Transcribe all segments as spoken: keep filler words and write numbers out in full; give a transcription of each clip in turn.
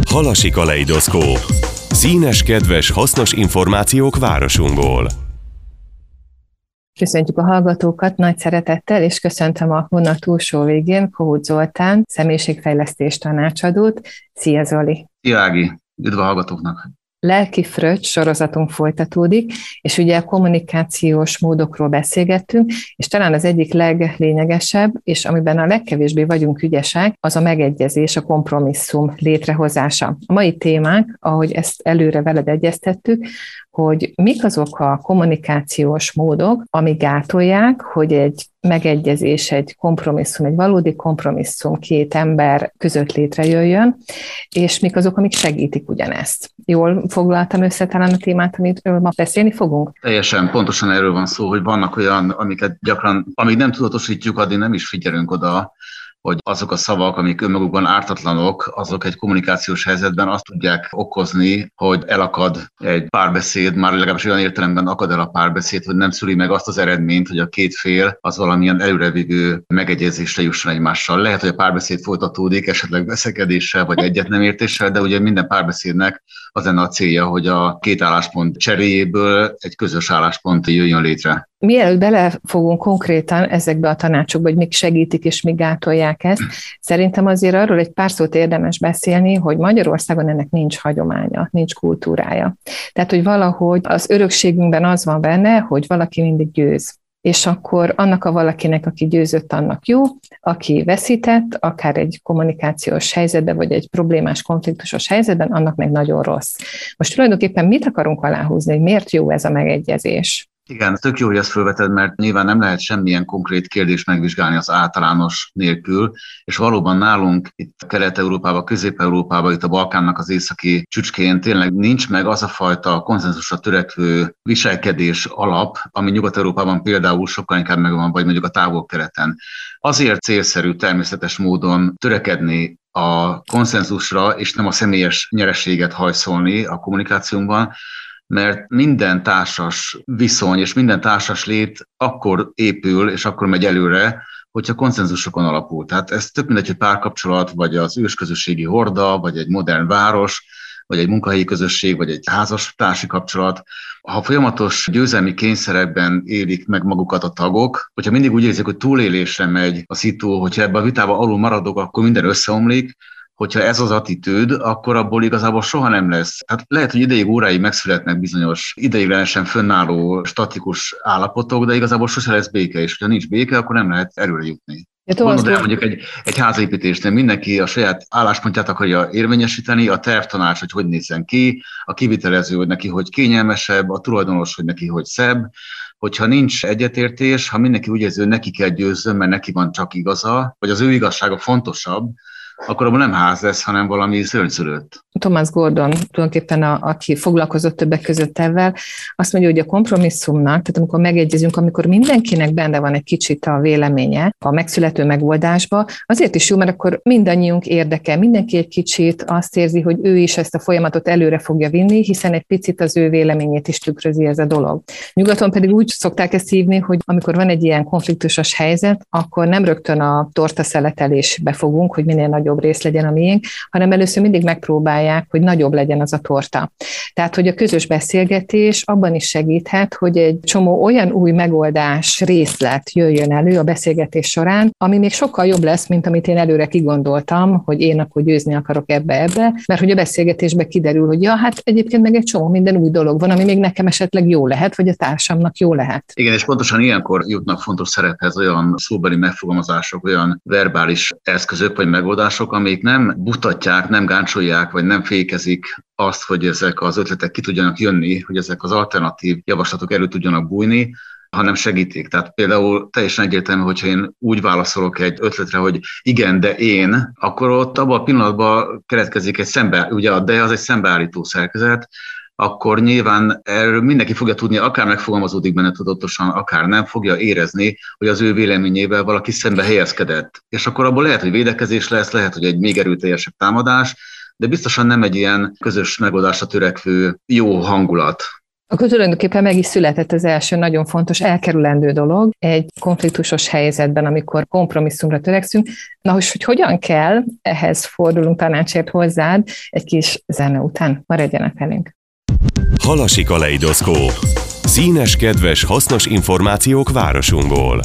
Halasi kaleidoszkóp. Színes, kedves, hasznos információk városunkból. Köszöntjük a hallgatókat nagy szeretettel, és köszöntöm a vonal túlsó végén Kohut Zoltán, személyiségfejlesztés tanácsadót. Szia Zoli! Szia Ági! Üdv a hallgatóknak! Lelki fröccs sorozatunk folytatódik, és ugye a kommunikációs módokról beszélgettünk, és talán az egyik leglényegesebb, és amiben a legkevésbé vagyunk ügyesek, az a megegyezés, a kompromisszum létrehozása. A mai témánk, ahogy ezt előre veled egyeztettük, hogy mik azok a kommunikációs módok, amik gátolják, hogy egy megegyezés, egy kompromisszum, egy valódi kompromisszum két ember között létrejöjjön, és mik azok, amik segítik ugyanezt. Jól foglaltam össze talán a témát, amiről ma beszélni fogunk? Teljesen pontosan erről van szó, hogy vannak olyan, amiket gyakran, amíg nem tudatosítjuk, addig nem is figyelünk oda, hogy azok a szavak, amik önmagukban ártatlanok, azok egy kommunikációs helyzetben azt tudják okozni, hogy elakad egy párbeszéd, már legalábbis olyan értelemben akad el a párbeszéd, hogy nem szüli meg azt az eredményt, hogy a két fél az valamilyen előrevívő megegyezésre jusson egymással. Lehet, hogy a párbeszéd folytatódik, esetleg veszekedéssel vagy egyetnemértéssel, de ugye minden párbeszédnek az lenne a célja, hogy a két álláspont cseréjéből egy közös álláspont jöjjön létre. Mielőtt belefogunk konkrétan ezekbe a tanácsokba, hogy mik segítik és mik gátolják ezt, szerintem azért arról egy pár szót érdemes beszélni, hogy Magyarországon ennek nincs hagyománya, nincs kultúrája. Tehát, hogy valahogy az örökségünkben az van benne, hogy valaki mindig győz. És akkor annak a valakinek, aki győzött, annak jó, aki veszített, akár egy kommunikációs helyzetben, vagy egy problémás, konfliktusos helyzetben, annak meg nagyon rossz. Most tulajdonképpen mit akarunk aláhúzni, hogy miért jó ez a megegyezés? Igen, tök jó, hogy ezt felveted, mert nyilván nem lehet semmilyen konkrét kérdést megvizsgálni az általános nélkül, és valóban nálunk itt Kelet-Európában, Közép-Európában, itt a Balkánnak az északi csücskén tényleg nincs meg az a fajta konszenzusra törekvő viselkedés alap, ami Nyugat-Európában például sokkal inkább megvan, vagy mondjuk a Távol-Keleten. Azért célszerű természetes módon törekedni a konszenzusra, és nem a személyes nyereséget hajszolni a kommunikációnkban, mert minden társas viszony és minden társas lét akkor épül, és akkor megy előre, hogyha konszenzusokon alapul. Tehát ez tök mindegy, hogy párkapcsolat, vagy az ősközösségi horda, vagy egy modern város, vagy egy munkahelyi közösség, vagy egy házas társi kapcsolat. Ha folyamatos győzelmi kényszerekben élik meg magukat a tagok, hogyha mindig úgy érzik, hogy túlélésre megy a szitu, hogyha ebben a vitában alul maradok, akkor minden összeomlik, hogyha ez az attitűd, akkor abból igazából soha nem lesz. Hát lehet, hogy ideig, óráig megszületnek bizonyos ideiglenesen fönnálló statikus állapotok, de igazából sose lesz béke, és ha nincs béke, akkor nem lehet erőre jutni. Gondolod el, mondjuk egy, egy házépítésnél mindenki a saját álláspontját akarja érvényesíteni, a tervtanács, hogy hogy nézzen ki, a kivitelező, hogy neki hogy kényelmesebb, a tulajdonos, hogy neki hogy szebb. Hogyha nincs egyetértés, ha mindenki úgy érzi, hogy neki kell győzzön, mert neki van csak igaza, vagy az ő igazsága fontosabb, akkor abban nem ház lesz, hanem valami szörnyszülött. Thomas Gordon, tulajdonképpen a, aki foglalkozott többek között ezzel, azt mondja, hogy a kompromisszumnak, tehát amikor megegyezünk, amikor mindenkinek benne van egy kicsit a véleménye a megszülető megoldásba, azért is jó, mert akkor mindannyiunk érdeke, mindenki egy kicsit azt érzi, hogy ő is ezt a folyamatot előre fogja vinni, hiszen egy picit az ő véleményét is tükrözi ez a dolog. Nyugaton pedig úgy szokták ezt hívni, hogy amikor van egy ilyen konfliktusos helyzet, akkor nem rögtön a tortaszeletelésbe fogunk, hogy minél nagyobb nagyobb rész legyen a miénk, hanem először mindig megpróbálják, hogy nagyobb legyen az a torta. Tehát, hogy a közös beszélgetés abban is segíthet, hogy egy csomó olyan új megoldás részlet jöjjön elő a beszélgetés során, ami még sokkal jobb lesz, mint amit én előre kigondoltam, hogy én akkor győzni akarok ebbe-ebbe, mert hogy a beszélgetésbe kiderül, hogy ja, hát egyébként meg egy csomó minden új dolog van, ami még nekem esetleg jó lehet, vagy a társamnak jó lehet. Igen, és pontosan ilyenkor jutnak fontos szerephez olyan szóbeli megfogalmazások, olyan verbális eszközök vagy megoldások, amik nem mutatják, nem gáncsolják, vagy nem fékezik azt, hogy ezek az ötletek ki tudjanak jönni, hogy ezek az alternatív javaslatok elő tudjanak bújni, hanem segítik. Tehát például teljesen egyértelmű, hogyha én úgy válaszolok egy ötletre, hogy igen, de én, akkor ott abban a pillanatban keletkezik egy szembe, ugye a de az egy szembeállító szerkezet, akkor nyilván erről mindenki fogja tudni, akár megfogalmazódik benne tudatosan, akár nem, fogja érezni, hogy az ő véleményével valaki szembe helyezkedett. És akkor abból lehet, hogy védekezés lesz, lehet, hogy egy még erőteljesebb támadás, de biztosan nem egy ilyen közös megoldásra törekvő jó hangulat. Akkor tulajdonképpen meg is született az első nagyon fontos elkerülendő dolog egy konfliktusos helyzetben, amikor kompromisszumra törekszünk. Na, hogy, hogy hogyan kell, ehhez fordulunk tanácsért hozzád egy kis zene után. Maradjanak velünk! Halasi kaleidoszkóp. Színes, kedves, hasznos információk városunkból.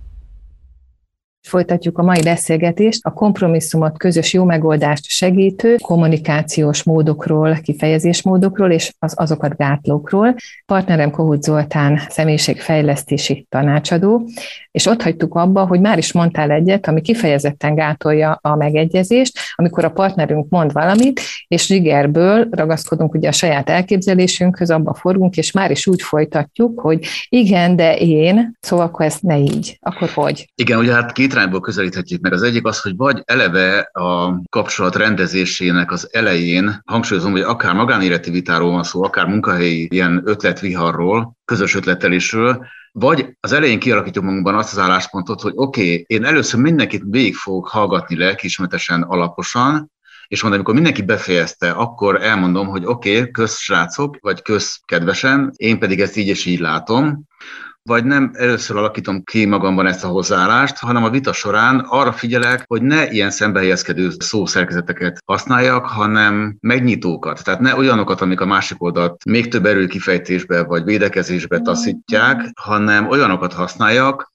Folytatjuk a mai beszélgetést a kompromisszumot, közös jó megoldást segítő kommunikációs módokról, kifejezésmódokról és az azokat gátlókról. Partnerem Kohut Zoltán személyiségfejlesztési tanácsadó, és ott hagytuk abba, hogy már is mondtál egyet, ami kifejezetten gátolja a megegyezést, amikor a partnerünk mond valamit, és zsigerből ragaszkodunk ugye a saját elképzelésünkhöz, abba forgunk, és már is úgy folytatjuk, hogy igen, de én, szóval akkor ez ne így. Akkor hogy? Igen, ugye hát két irányból közelíthetjük meg. Az egyik az, hogy vagy eleve a kapcsolat rendezésének az elején, hangsúlyozom, hogy akár magánéleti vitáról van szó, akár munkahelyi ilyen ötletviharról, közös ötletelésről, vagy az elején kialakítjuk magunkban azt az álláspontot, hogy oké, okay, én először mindenkit végig fogok hallgatni lelkiismeretesen, alaposan, és mondom, amikor mindenki befejezte, akkor elmondom, hogy oké, okay, kösz srácok, vagy kösz kedvesen, én pedig ezt így és így látom. Vagy nem először alakítom ki magamban ezt a hozzáállást, hanem a vita során arra figyelek, hogy ne ilyen szembehelyezkedő szószerkezeteket használjak, hanem megnyitókat. Tehát ne olyanokat, amik a másik oldalt még több erőkifejtésbe vagy védekezésbe taszítják, hanem olyanokat használjak,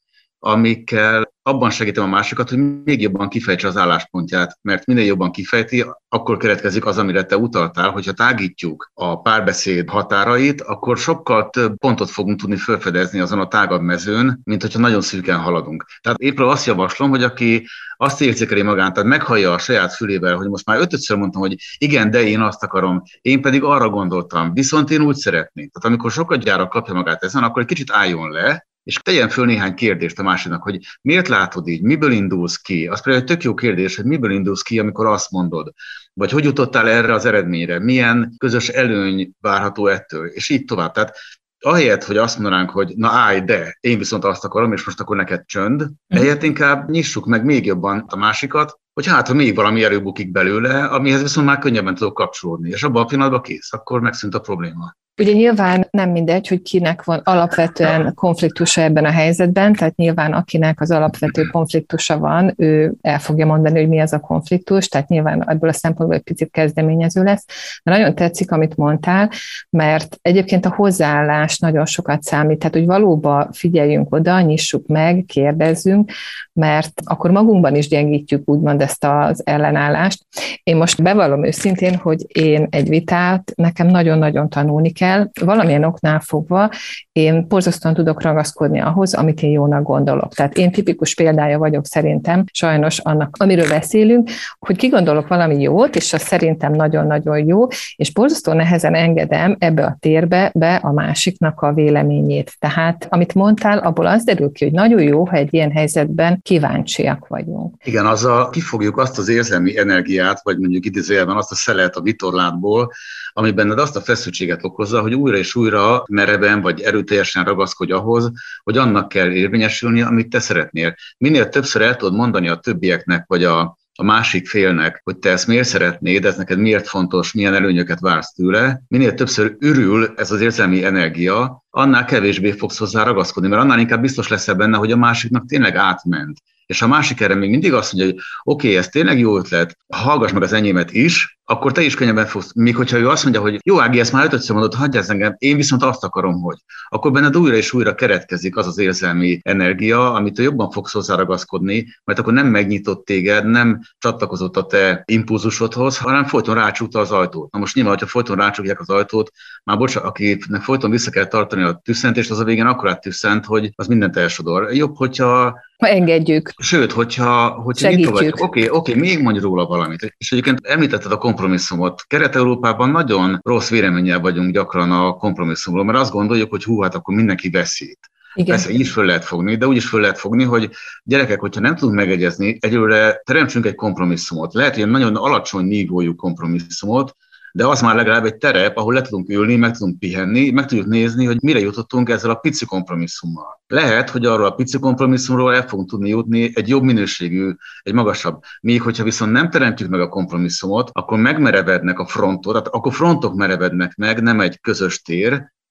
amikkel abban segítem a másikat, hogy még jobban kifejtse az álláspontját, mert minél jobban kifejti, akkor keretkezik az, amire te utaltál, hogyha tágítjuk a párbeszéd határait, akkor sokkal több pontot fogunk tudni felfedezni azon a tágabb mezőn, mint hogyha nagyon szűken haladunk. Tehát éppen azt javaslom, hogy aki azt érzékeli magán, tehát meghallja a saját fülével, hogy most már ötödször mondtam, hogy igen, de én azt akarom, én pedig arra gondoltam, viszont én úgy szeretnék. Tehát amikor sokat gyára kapja magát ezen, akkor egy kicsit álljon le, és tegyen föl néhány kérdést a másiknak, hogy miért látod így, miből indulsz ki? Az például egy tök jó kérdés, hogy miből indulsz ki, amikor azt mondod, vagy hogy jutottál erre az eredményre, milyen közös előny várható ettől, és így tovább. Tehát ahelyett, hogy azt mondanánk, hogy na állj, de én viszont azt akarom, és most akkor neked csönd, ehelyett inkább nyissuk meg még jobban a másikat, hogy hát, ha még valami erő bukik belőle, amihez viszont már könnyebben tudok kapcsolódni, és abban a pillanatban kész, akkor megszűnt a probléma. Ugye nyilván nem mindegy, hogy kinek van alapvetően konfliktusa ebben a helyzetben, tehát nyilván akinek az alapvető konfliktusa van, ő el fogja mondani, hogy mi az a konfliktus, tehát nyilván ebből a szempontból egy picit kezdeményező lesz. De nagyon tetszik, amit mondtál, mert egyébként a hozzáállás nagyon sokat számít, tehát hogy valóban figyeljünk oda, nyissuk meg, kérdezzünk, mert akkor magunkban is gyengítjük úgymond ezt az ellenállást. Én most bevallom őszintén, hogy én egy vitát nekem nagyon-nagyon tanulni kell, valamilyen oknál fogva én borzasztóan tudok ragaszkodni ahhoz, amit én jónak gondolok. Tehát én tipikus példája vagyok szerintem, sajnos annak, amiről beszélünk, hogy kigondolok valami jót, és az szerintem nagyon-nagyon jó, és borzasztóan nehezen engedem ebbe a térbe be a másiknak a véleményét. Tehát, amit mondtál, abból az derül ki, hogy nagyon jó, ha egy ilyen helyzetben kíváncsiak vagyunk. Igen, azzal kifogjuk azt az érzelmi energiát, vagy mondjuk idézőjelben azt a szelet a vitorlátból, ami benned azt a feszültséget okozza, hogy újra és újra mereven vagy erőteljesen ragaszkodj ahhoz, hogy annak kell érvényesülni, amit te szeretnél. Minél többször el tudod mondani a többieknek, vagy a, a másik félnek, hogy te ezt miért szeretnéd, ez neked miért fontos, milyen előnyöket vársz tőle, minél többször ürül ez az érzelmi energia, annál kevésbé fogsz hozzá ragaszkodni, mert annál inkább biztos leszel benne, hogy a másiknak tényleg átment. És ha a másik erre még mindig azt mondja, hogy oké, okay, ez tényleg jó ötlet, hallgass meg az enyémet is, akkor te is könnyebben fogsz. Míg hogyha ő azt mondja, hogy jó Ági, ezt már ötödször mondod, hagyjál engem, én viszont azt akarom, hogy. Akkor benned újra és újra keretkezik az az érzelmi energia, amit te jobban fogsz hozzáragaszkodni, mert akkor nem megnyitott téged, nem csatlakozott a te impulzusodhoz, hanem folyton rácsukta az ajtót. Na most nyilván, hogyha folyton rácsukják az ajtót, már bocsánat, akinek folyton vissza kell tartani a tüsszentést, az a végén akkorát tüsszent, hogy az mindent elsodor. Jobb, hogyha ha engedjük. Sőt, hogyha, hogyha nyitva vagy, oké, okay, oké, okay, még mondj róla valamit. És egyébként említetted a kompromisszumot. Kelet-Európában nagyon rossz véleménnyel vagyunk gyakran a kompromisszumról, mert azt gondoljuk, hogy hú, hát akkor mindenki veszít. Igen. Persze így is föl lehet fogni, de úgy is föl lehet fogni, hogy gyerekek, hogyha nem tudunk megegyezni, egyelőre teremtsünk egy kompromisszumot. Lehet, hogy egy nagyon alacsony nívójú kompromisszumot, de az már legalább egy terep, ahol le tudunk ülni, meg tudunk pihenni, meg tudjuk nézni, hogy mire jutottunk ezzel a pici kompromisszummal. Lehet, hogy arról a pici kompromisszumról el fogunk tudni jutni egy jobb minőségű, egy magasabb. Míg hogyha viszont nem teremtjük meg a kompromisszumot, akkor megmerevednek a frontok, tehát akkor frontok merevednek meg, nem egy közös tér,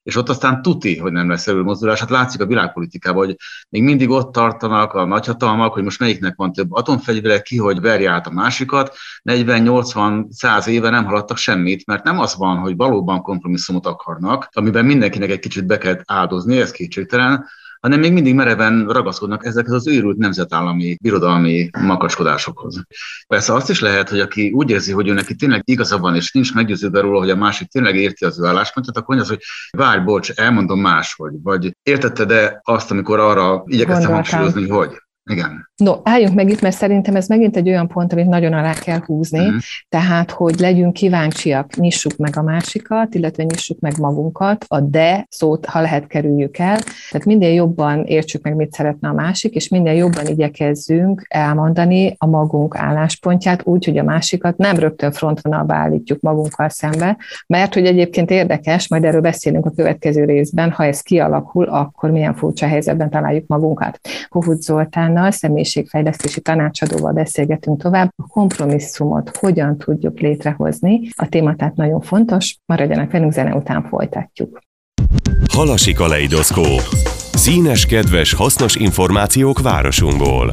és ott aztán tuti, hogy nem lesz erőmozdulás. Hát látszik a világpolitikában, hogy még mindig ott tartanak a nagyhatalmak, hogy most melyiknek van több atomfegyvere, ki hogy verje át a másikat. negyven, nyolcvan, száz éve nem haladtak semmit, mert nem az van, hogy valóban kompromisszumot akarnak, amiben mindenkinek egy kicsit be kell áldozni, ez kétségtelen, hanem még mindig mereven ragaszkodnak ezekhez az őrült nemzetállami, birodalmi makacskodásokhoz. Persze azt is lehet, hogy aki úgy érzi, hogy ő neki tényleg igaza van, és nincs meggyőződve róla, hogy a másik tényleg érti az ő álláspontját, akkor mondja az, hogy várj, bocs, elmondom máshogy, vagy értetted-e azt, amikor arra igyekeztem hangsúlyozni, hogy... Igen. No, álljunk meg itt, mert szerintem ez megint egy olyan pont, amit nagyon alá kell húzni, uh-huh. tehát, hogy legyünk kíváncsiak, nyissuk meg a másikat, illetve nyissuk meg magunkat, a de szót, ha lehet, kerüljük el, tehát minél jobban értsük meg, mit szeretne a másik, és minél jobban igyekezzünk elmondani a magunk álláspontját úgy, hogy a másikat nem rögtön frontvonalba állítjuk magunkkal szembe, mert hogy egyébként érdekes, majd erről beszélünk a következő részben, ha ez kialakul, akkor milyen furcsa helyzetben találjuk magunkat. Kohut Zoltánnal, személyiségfejlesztési tanácsadóval beszélgetünk tovább, a kompromisszumot hogyan tudjuk létrehozni. A téma tehát nagyon fontos, maradjanak velünk, zene után folytatjuk. Halasi kaleidoszkóp. Színes, kedves, hasznos információk városunkból.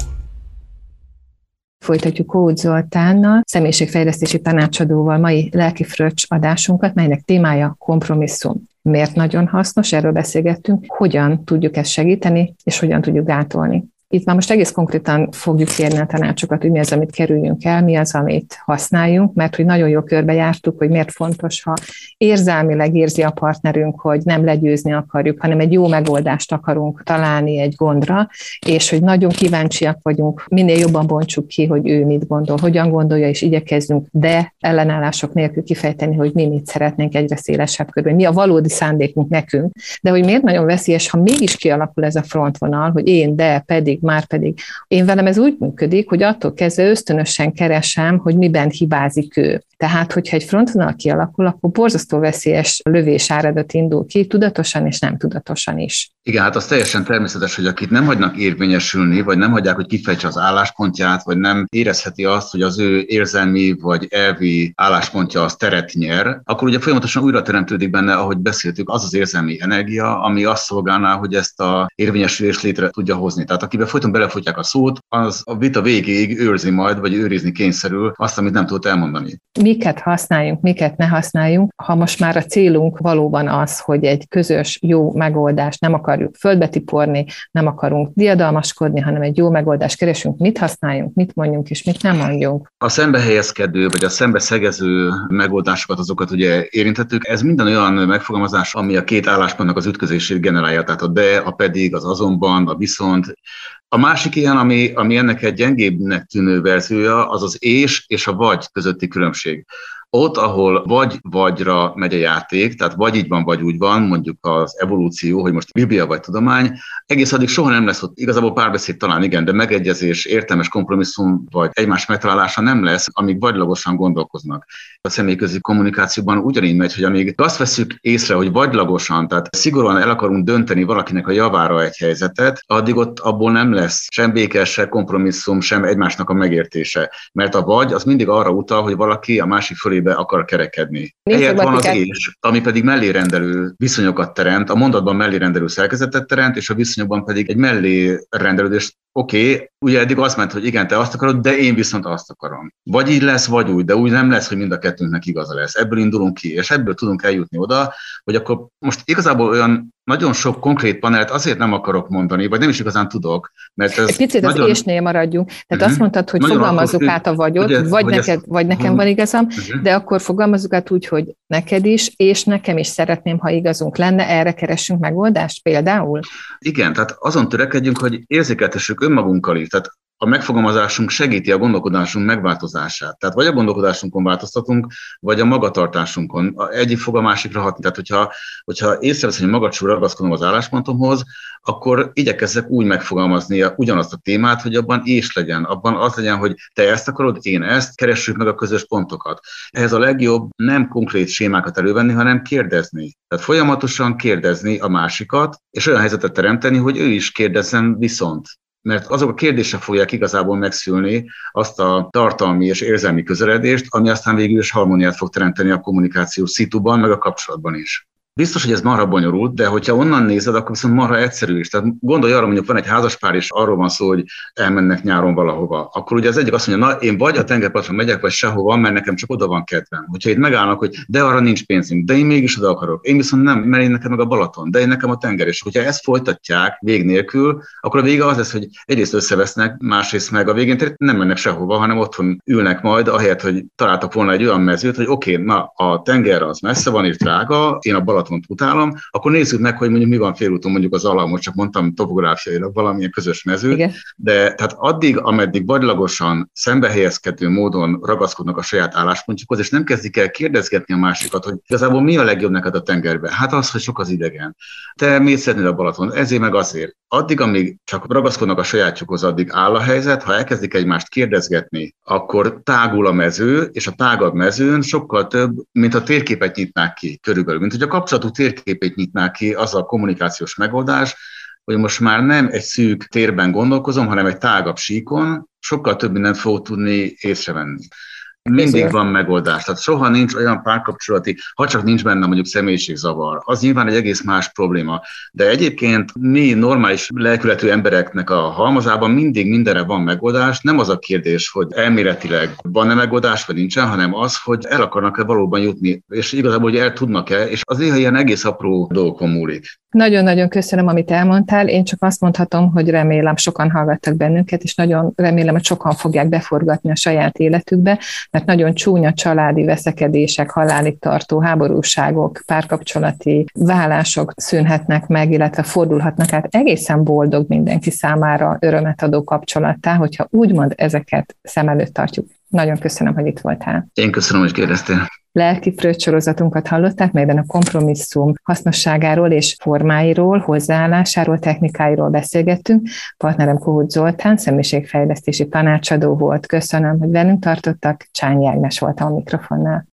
Folytatjuk Kohut Zoltánnal, személyiségfejlesztési tanácsadóval mai lelki fröccs adásunkat, melynek témája kompromisszum. Miért nagyon hasznos, erről beszélgettünk, hogyan tudjuk ezt segíteni, és hogyan tudjuk gátolni. Itt már most egész konkrétan fogjuk kérni a tanácsokat, hogy mi az, amit kerüljünk el, mi az, amit használjunk, mert hogy nagyon jól körbejártuk, hogy miért fontos, ha érzelmileg érzi a partnerünk, hogy nem legyőzni akarjuk, hanem egy jó megoldást akarunk találni egy gondra, és hogy nagyon kíváncsiak vagyunk, minél jobban bontsuk ki, hogy ő mit gondol, hogyan gondolja, és igyekezzünk, de ellenállások nélkül kifejteni, hogy mi mit szeretnénk egyre szélesebb körben, mi a valódi szándékunk nekünk, de hogy miért nagyon veszélyes, ha mégis kialakul ez a frontvonal, hogy én, de, pedig, már pedig. Én velem ez úgy működik, hogy attól kezdve ösztönösen keresem, hogy miben hibázik ő. Tehát, hogyha egy frontvonal kialakul, akkor borzasztó veszélyes lövésáradat indul ki, tudatosan és nem tudatosan is. Igen, hát az teljesen természetes, hogy akit nem hagynak érvényesülni, vagy nem hagyják, hogy kifejtse az álláspontját, vagy nem érezheti azt, hogy az ő érzelmi vagy elvi álláspontja az teret nyer, akkor ugye folyamatosan újra teremtődik benne, ahogy beszéltük, az az érzelmi energia, ami azt szolgálná, hogy ezt a érvényesülést létre tudja hozni. Tehát akiben folyton belefutják a szót, az a vita végéig őrzi majd, vagy őrizni kényszerül azt, amit nem tudott elmondani. Miket használjunk, miket ne használjunk, ha most már a célunk valóban az, hogy egy közös, jó megoldást nem akarjuk földbe tiporni, nem akarunk diadalmaskodni, hanem egy jó megoldást keresünk, mit használjunk, mit mondjunk és mit nem mondjunk. A szembehelyezkedő, vagy a szembeszegező megoldásokat, azokat ugye érintettük, ez minden olyan megfogalmazás, ami a két álláspontnak az ütközését generálja, tehát a de, a pedig, az azonban, a viszont. A másik ilyen, ami, ami ennek egy gyengébbnek tűnő verziója, az az és és a vagy közötti különbség. Ott, ahol vagy-vagyra megy a játék, tehát vagy így van, vagy úgy van, mondjuk az evolúció, hogy most Biblia vagy tudomány, egész addig soha nem lesz ott, igazából párbeszéd talán igen, de megegyezés, értelmes kompromisszum, vagy egymás megtalálása nem lesz, amíg vagylagosan gondolkoznak. A személyközi kommunikációban ugyanígy megy, hogy amíg azt veszük észre, hogy vagylagosan, tehát szigorúan el akarunk dönteni valakinek a javára egy helyzetet, addig ott abból nem lesz sem béke, sem kompromisszum, sem egymásnak a megértése. Mert a vagy az mindig arra utal, hogy valaki a másik fölébe akar kerekedni. Helyett van az és, ami pedig mellérendelő viszonyokat teremt, a mondatban mellérendelő szerkezetet teremt, és a viszonyokban pedig egy mellérendelődést. Oké, okay, ugye eddig azt ment, hogy igen, te azt akarod, de én viszont azt akarom. Vagy így lesz, vagy úgy, de úgy nem lesz, hogy mind a kettőnknek igaza lesz. Ebből indulunk ki, és ebből tudunk eljutni oda, hogy akkor most igazából olyan nagyon sok konkrét panelt azért nem akarok mondani, vagy nem is igazán tudok, mert ez egy picit nagyon... az ésnél maradjunk. Tehát uh-huh. azt mondtad, hogy nagyon fogalmazzuk akkor, át a vagyot, hogy ez, vagy, hogy neked, ez... vagy nekem uh-huh. van igazam, uh-huh. de akkor fogalmazzuk át úgy, hogy neked is, és nekem is szeretném, ha igazunk lenne, erre keressünk megoldást például? Igen, tehát azon törekedjünk, hogy érzékeltessük önmagunkkal is. Tehát a megfogalmazásunk segíti a gondolkodásunk megváltozását. Tehát vagy a gondolkodásunkon változtatunk, vagy a magatartásunkon. Egyik fog a másikra hatni. Tehát hogyha, hogyha észrevesz, hogy magadsul ragaszkodom az álláspontomhoz, akkor igyekezzek úgy megfogalmazni ugyanazt a témát, hogy abban és legyen. Abban az legyen, hogy te ezt akarod, én ezt, keressük meg a közös pontokat. Ehhez a legjobb nem konkrét sémákat elővenni, hanem kérdezni. Tehát folyamatosan kérdezni a másikat, és olyan helyzetet teremteni, hogy ő is kérdezzen viszont. Mert azok a kérdések fogják igazából megszülni azt a tartalmi és érzelmi közeledést, ami aztán végül is harmóniát fog teremteni a kommunikációs szituban, meg a kapcsolatban is. Biztos, hogy ez marha bonyolult, de hogyha onnan nézed, akkor viszont marha egyszerű is. Tehát gondolj arra, mondjuk van egy házaspár, és arról van szó, hogy elmennek nyáron valahova. Akkor ugye az egyik azt mondja, na én vagy a tengerpartra megyek, vagy sehova, mert nekem csak oda van kedvem. Hogyha itt megállnak, hogy de arra nincs pénzünk, de én mégis oda akarok. Én viszont nem, mert én nekem meg a Balaton, de én nekem a tenger. És hogyha ezt folytatják vég nélkül, akkor a vége az lesz, hogy egyrészt összevesznek, másrészt meg a végén nem mennek sehova, hanem otthon ülnek majd, ahelyett, hogy találtak volna egy olyan mezőt, hogy oké, okay, na a tenger az messze van és drága, én a Balatont utálom, akkor nézzük meg, hogy mondjuk mi van félúton, mondjuk az Alamot, csak mondtam topográfiailag valamilyen közös mező, igen. De tehát addig, ameddig vagylagosan szembehelyezkedő módon ragaszkodnak a saját álláspontjukhoz, és nem kezdik el kérdezgetni a másikat, hogy igazából mi a legjobb neked a tengerben? Hát az, hogy sok az idegen. Te miért szeretnél a Balaton? Ezért meg azért. Addig, amíg csak ragaszkodnak a sajátjukhoz, addig áll a helyzet, ha elkezdik egymást kérdezgetni, akkor tágul a mező, és a tágabb mezőn sokkal több, mint a térképet nyitnák ki körülbelül, mint hogy a kapcsolatuk térképét nyitnák ki, az a kommunikációs megoldás, hogy most már nem egy szűk térben gondolkozom, hanem egy tágabb síkon, sokkal több mindent fogok tudni észrevenni. Mindig van megoldás, tehát soha nincs olyan párkapcsolati, ha csak nincs benne mondjuk személyiségzavar, az nyilván egy egész más probléma. De egyébként mi normális lelkületű embereknek a halmazában mindig mindenre van megoldás, nem az a kérdés, hogy elméletileg van-e megoldás, vagy nincsen, hanem az, hogy el akarnak-e valóban jutni, és igazából, hogy el tudnak-e, és az néha ilyen egész apró dolgokon múlik. Nagyon-nagyon köszönöm, amit elmondtál. Én csak azt mondhatom, hogy remélem, sokan hallgattak bennünket, és nagyon remélem, hogy sokan fogják beforgatni a saját életükbe, mert nagyon csúnya családi veszekedések, halálig tartó háborúságok, párkapcsolati válások szűnhetnek meg, illetve fordulhatnak át egészen boldog, mindenki számára örömet adó kapcsolattá, hogyha úgymond ezeket szem előtt tartjuk. Nagyon köszönöm, hogy itt voltál. Én köszönöm, hogy kérdeztél. Lelki fröccs sorozatunkat hallották, melyben a kompromisszum hasznosságáról és formáiról, hozzáállásáról, technikáiról beszélgettünk. Partnerem Kohut Zoltán, személyiségfejlesztési tanácsadó volt. Köszönöm, hogy velünk tartottak. Csányi Ágnes voltam a mikrofonnál.